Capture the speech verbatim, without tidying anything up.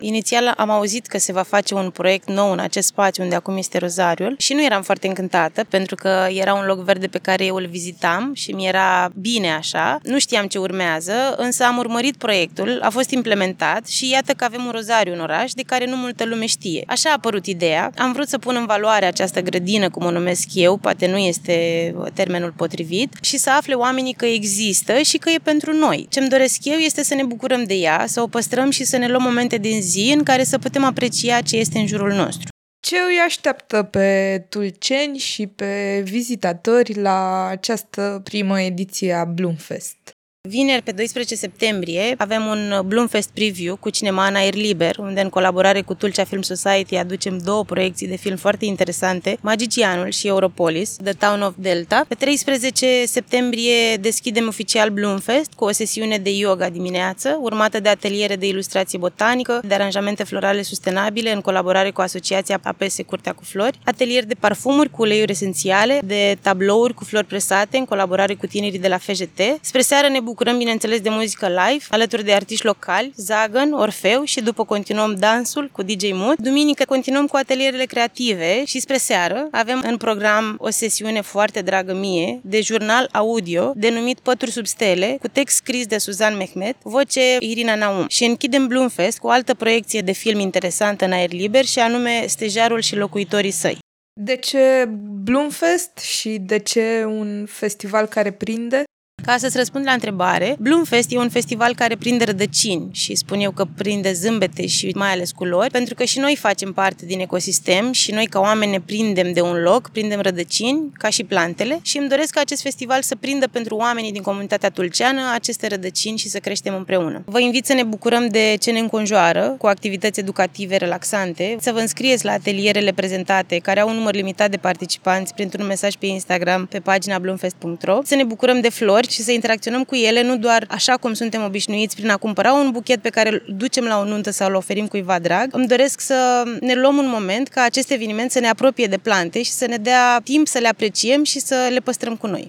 Inițial am auzit că se va face un proiect nou în acest spațiu unde acum este rozariul și nu eram foarte încântată pentru că era un loc verde pe care eu îl vizitam și mi era bine așa. Nu știam ce urmează, însă am urmărit proiectul, a fost implementat și iată că avem un rozariu în oraș de care nu multă lume știe. Așa a apărut ideea. Am vrut să pun în valoare această grădină, cum o numesc eu, poate nu este termenul potrivit, și să afle oamenii că există și că e pentru noi. Ce-mi doresc eu este să ne bucurăm de ea, să o păstrăm și să ne luăm momente din zi în care să putem aprecia ce este în jurul nostru. Ce îi așteaptă pe tulceni și pe vizitatori la această primă ediție a Bloomfest? Vineri, pe doisprezece septembrie, avem un Bloomfest Preview cu cinema în aer liber, unde în colaborare cu Tulcea Film Society aducem două proiecții de film foarte interesante, Magicianul și Europolis, The Town of Delta. Pe treisprezece septembrie deschidem oficial Bloomfest cu o sesiune de yoga dimineață, urmată de ateliere de ilustrație botanică, de aranjamente florale sustenabile în colaborare cu Asociația A P S Curtea cu Flori, atelier de parfumuri cu uleiuri esențiale, de tablouri cu flori presate în colaborare cu tinerii de la F J T. Spre seară ne bucurăm, bineînțeles, de muzică live, alături de artiști locali, Zagan, Orfeu și după continuăm dansul cu D J Mood. Duminică continuăm cu atelierele creative și spre seară avem în program o sesiune foarte dragă mie de jurnal audio denumit Pături sub stele, cu text scris de Suzan Mehmet, voce Irina Naum. Și închidem Bloomfest cu o altă proiecție de film interesantă în aer liber și anume Stejarul și locuitorii săi. De ce Bloomfest și de ce un festival care prinde? Ca să-ți răspund la întrebare, Bloomfest e un festival care prinde rădăcini și spun eu că prinde zâmbete și mai ales culori, pentru că și noi facem parte din ecosistem și noi ca oameni ne prindem de un loc, prindem rădăcini, ca și plantele, și îmi doresc ca acest festival să prindă pentru oamenii din comunitatea tulceană aceste rădăcini și să creștem împreună. Vă invit să ne bucurăm de ce ne înconjoară, cu activități educative relaxante, să vă înscrieți la atelierele prezentate, care au un număr limitat de participanți, printr-un mesaj pe Instagram, pe pagina bloomfest punct ro, să ne bucurăm de flori și să interacționăm cu ele, nu doar așa cum suntem obișnuiți prin a cumpăra un buchet pe care îl ducem la o nuntă sau îl oferim cuiva drag. Îmi doresc să ne luăm un moment ca acest eveniment să ne apropie de plante și să ne dea timp să le apreciem și să le păstrăm cu noi.